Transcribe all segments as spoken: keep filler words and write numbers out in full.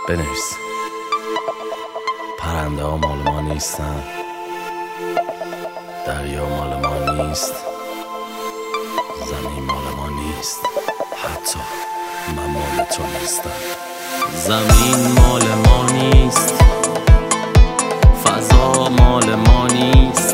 بنویس. پرنده ها مال ما نیستن، دریا مال ما نیست، زمین مال ما نیست، حتی من مال تو نیستم. زمین مال ما نیست، فضا مال ما نیست،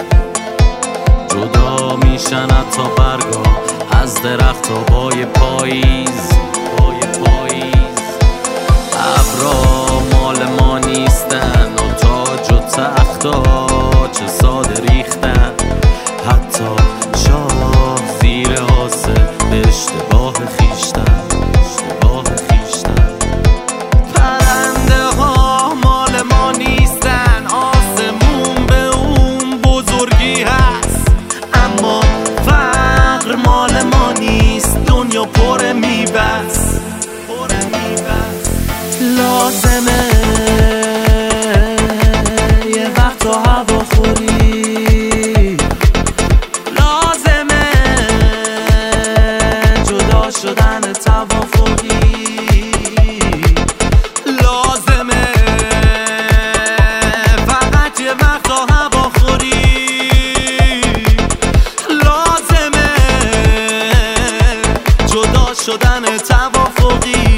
جدا میشن حتی برگا از درخت ها بای پاییز بای پاییز. ابرا مال ما نیستن و تاج و تختا چه ساده ریختن، حتی شاه زیر آسه به اشتباه خیشتن اشتباه خیشتن. پرنده ها مال ما نیستن، آسمون به اون بزرگی هست، اما فقر مال ما نیست، دنیا پر میبست پر میبست. لازمه یه وقت هوا خوری، لازمه جدا شدن توافقی، لازمه فقط یه وقت هوا خوری، لازمه جدا شدن توافقی.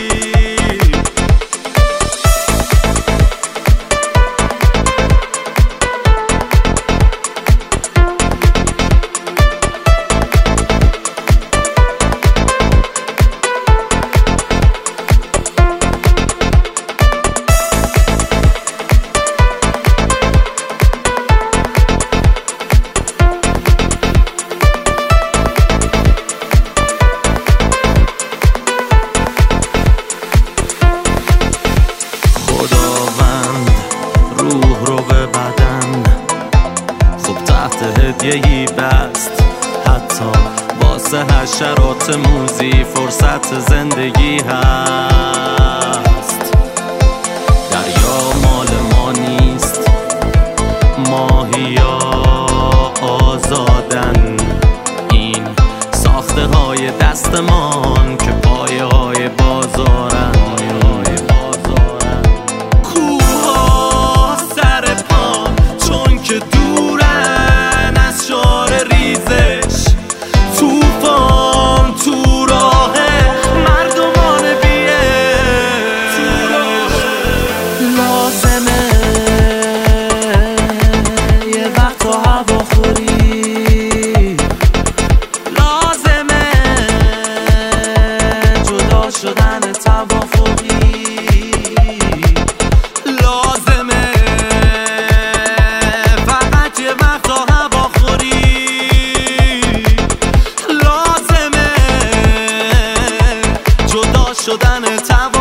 هدیه‌ای بست حتی واسه حشرات موذی، فرصت زندگی هست. دریا مال ما نیست، ماهیا آزادن، این ساخته های دستمان که پایه های بازارن. کوها سر پا چون که دورن از شعار ریزش، توفان تو راه مردمان بیه. لازمه یه وقت هوا خوری، لازمه جدا شدن توافقی، لازمه فقط یه وقت هوا خوری، لازمه جدا شدن توافقی.